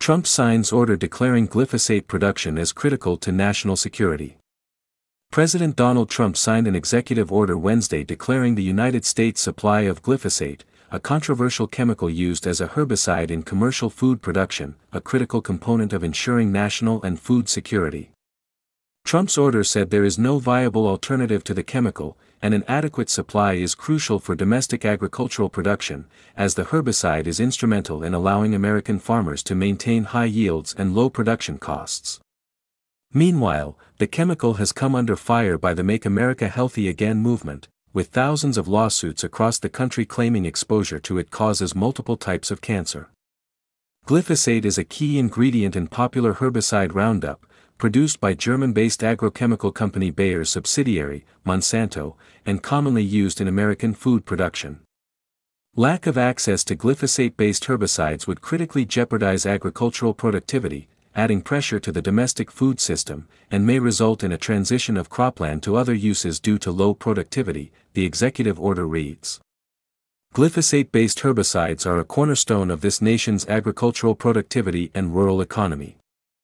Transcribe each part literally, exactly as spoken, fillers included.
Trump signs order declaring glyphosate production as critical to national security. President Donald Trump signed an executive order Wednesday declaring the United States supply of glyphosate, a controversial chemical used as a herbicide in commercial food production, a critical component of ensuring national and food security. Trump's order said there is no viable alternative to the chemical, and an adequate supply is crucial for domestic agricultural production, as the herbicide is instrumental in allowing American farmers to maintain high yields and low production costs. Meanwhile, the chemical has come under fire by the Make America Healthy Again movement, with thousands of lawsuits across the country claiming exposure to it causes multiple types of cancer. Glyphosate is a key ingredient in popular herbicide Roundup, produced by German-based agrochemical company Bayer's subsidiary, Monsanto, and commonly used in American food production. Lack of access to glyphosate-based herbicides would critically jeopardize agricultural productivity, adding pressure to the domestic food system, and may result in a transition of cropland to other uses due to low productivity, the executive order reads. Glyphosate-based herbicides are a cornerstone of this nation's agricultural productivity and rural economy.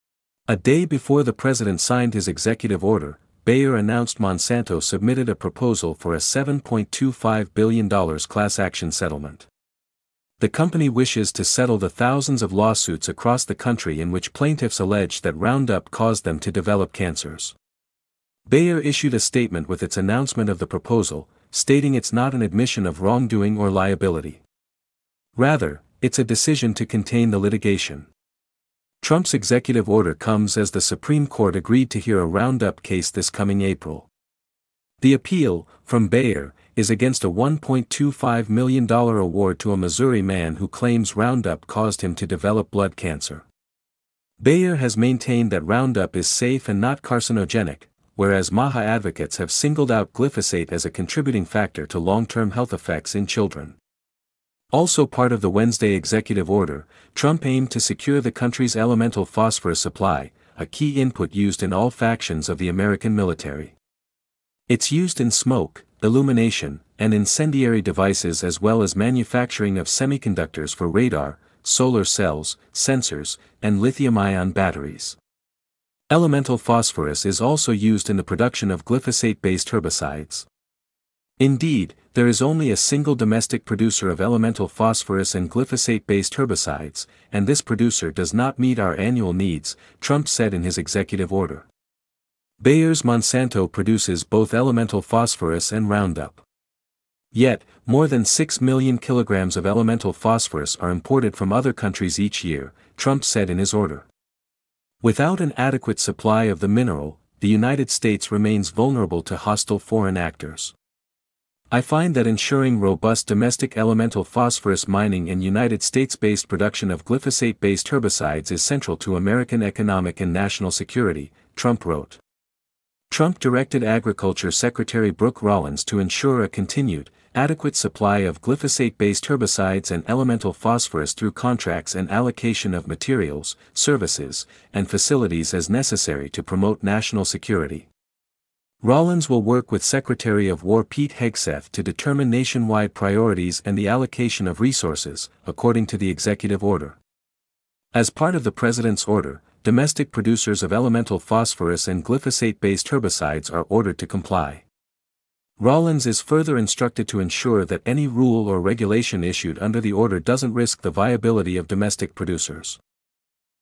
A day before the president signed his executive order, Bayer announced Monsanto submitted a proposal for a seven point two five billion dollars class action settlement. The company wishes to settle the thousands of lawsuits across the country in which plaintiffs allege that Roundup caused them to develop cancers. Bayer issued a statement with its announcement of the proposal, stating it's not an admission of wrongdoing or liability. Rather, it's a decision to contain the litigation. Trump's executive order comes as the Supreme Court agreed to hear a Roundup case this coming April. The appeal, from Bayer, is against a one point two five million dollars award to a Missouri man who claims Roundup caused him to develop blood cancer. Bayer has maintained that Roundup is safe and not carcinogenic, whereas MAHA advocates have singled out glyphosate as a contributing factor to long-term health effects in children. Also part of the Wednesday executive order, Trump aimed to secure the country's elemental phosphorus supply, a key input used in all factions of the American military. It's used in smoke, illumination, and incendiary devices as well as manufacturing of semiconductors for radar, solar cells, sensors, and lithium-ion batteries. Elemental phosphorus is also used in the production of glyphosate-based herbicides. Indeed, there is only a single domestic producer of elemental phosphorus and glyphosate-based herbicides, and this producer does not meet our annual needs, Trump said in his executive order. Bayer's Monsanto produces both elemental phosphorus and Roundup. Yet, more than six million kilograms of elemental phosphorus are imported from other countries each year, Trump said in his order. Without an adequate supply of the mineral, the United States remains vulnerable to hostile foreign actors. I find that ensuring robust domestic elemental phosphorus mining and United States-based production of glyphosate-based herbicides is central to American economic and national security, Trump wrote. Trump directed Agriculture Secretary Brooke Rollins to ensure a continued, adequate supply of glyphosate-based herbicides and elemental phosphorus through contracts and allocation of materials, services, and facilities as necessary to promote national security. Rollins will work with Secretary of War Pete Hegseth to determine nationwide priorities and the allocation of resources, according to the executive order. As part of the President's order, domestic producers of elemental phosphorus and glyphosate-based herbicides are ordered to comply. Rollins is further instructed to ensure that any rule or regulation issued under the order doesn't risk the viability of domestic producers.